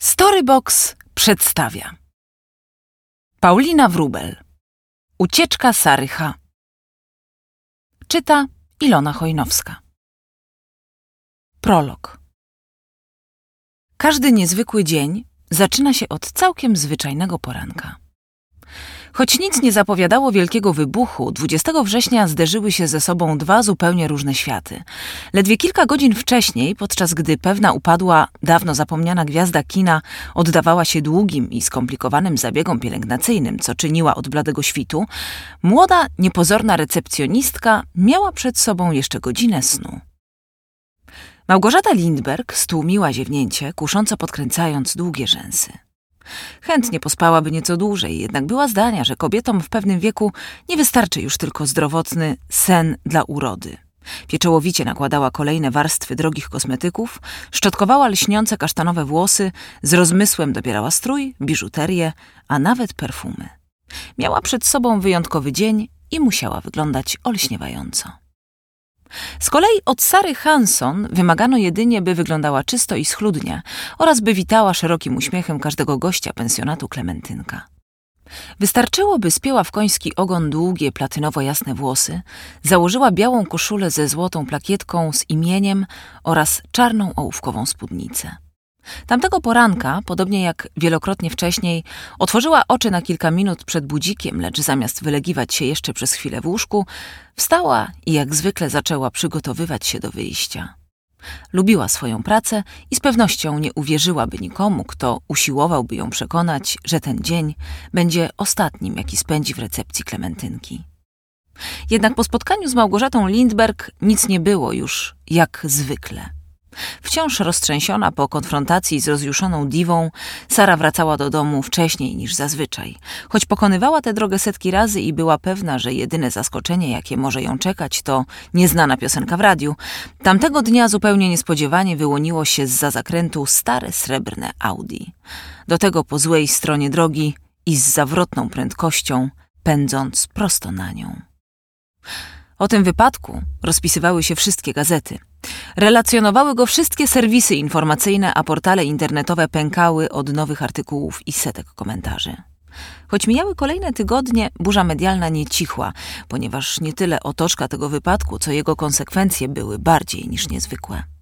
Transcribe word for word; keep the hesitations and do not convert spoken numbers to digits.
Storybox przedstawia Paulina Wróbel. Ucieczka Sary H. Czyta Ilona Chojnowska. Prolog. Każdy niezwykły dzień zaczyna się od całkiem zwyczajnego poranka. Choć nic nie zapowiadało wielkiego wybuchu, dwudziestego września zderzyły się ze sobą dwa zupełnie różne światy. Ledwie kilka godzin wcześniej, podczas gdy pewna upadła, dawno zapomniana gwiazda kina oddawała się długim i skomplikowanym zabiegom pielęgnacyjnym, co czyniła od bladego świtu, młoda, niepozorna recepcjonistka miała przed sobą jeszcze godzinę snu. Małgorzata Lindberg stłumiła ziewnięcie, kusząco podkręcając długie rzęsy. Chętnie pospałaby nieco dłużej, jednak była zdania, że kobietom w pewnym wieku nie wystarczy już tylko zdrowotny sen dla urody. Pieczołowicie nakładała kolejne warstwy drogich kosmetyków, szczotkowała lśniące kasztanowe włosy, z rozmysłem dobierała strój, biżuterię, a nawet perfumy. Miała przed sobą wyjątkowy dzień i musiała wyglądać olśniewająco. Z kolei od Sary Hanson wymagano jedynie, by wyglądała czysto i schludnie oraz by witała szerokim uśmiechem każdego gościa pensjonatu Klementynka. Wystarczyło, by spięła w koński ogon długie, platynowo-jasne włosy, założyła białą koszulę ze złotą plakietką z imieniem oraz czarną ołówkową spódnicę. Tamtego poranka, podobnie jak wielokrotnie wcześniej, otworzyła oczy na kilka minut przed budzikiem, lecz zamiast wylegiwać się jeszcze przez chwilę w łóżku, wstała i jak zwykle zaczęła przygotowywać się do wyjścia. Lubiła swoją pracę i z pewnością nie uwierzyłaby nikomu, kto usiłowałby ją przekonać, że ten dzień będzie ostatnim, jaki spędzi w recepcji Klementynki. Jednak po spotkaniu z Małgorzatą Lindberg nic nie było już jak zwykle. Wciąż roztrzęsiona po konfrontacji z rozjuszoną diwą, Sara wracała do domu wcześniej niż zazwyczaj. Choć pokonywała tę drogę setki razy i była pewna, że jedyne zaskoczenie, jakie może ją czekać, to nieznana piosenka w radiu, tamtego dnia zupełnie niespodziewanie wyłoniło się zza zakrętu stare srebrne Audi. Do tego po złej stronie drogi i z zawrotną prędkością, pędząc prosto na nią. O tym wypadku rozpisywały się wszystkie gazety. Relacjonowały go wszystkie serwisy informacyjne, a portale internetowe pękały od nowych artykułów i setek komentarzy. Choć mijały kolejne tygodnie, burza medialna nie cichła, ponieważ nie tyle otoczka tego wypadku, co jego konsekwencje były bardziej niż niezwykłe.